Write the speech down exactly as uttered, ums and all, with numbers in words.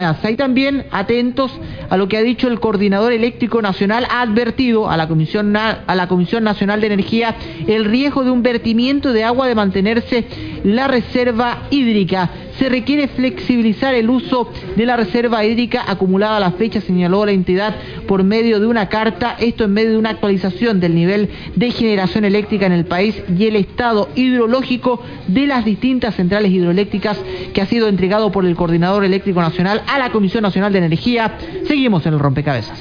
Ahí también atentos a lo que ha dicho el Coordinador Eléctrico Nacional. Ha advertido a la Comisión, a la Comisión Nacional de Energía el riesgo de un vertimiento de agua de mantenerse la reserva hídrica. Se requiere flexibilizar el uso de la reserva hídrica acumulada a la fecha, señaló la entidad por medio de una carta, esto en medio de una actualización del nivel de generación eléctrica en el país y el estado hidrológico de las distintas centrales hidroeléctricas que ha sido entregado por el Coordinador Eléctrico Nacional a la Comisión Nacional de Energía. Seguimos en el rompecabezas.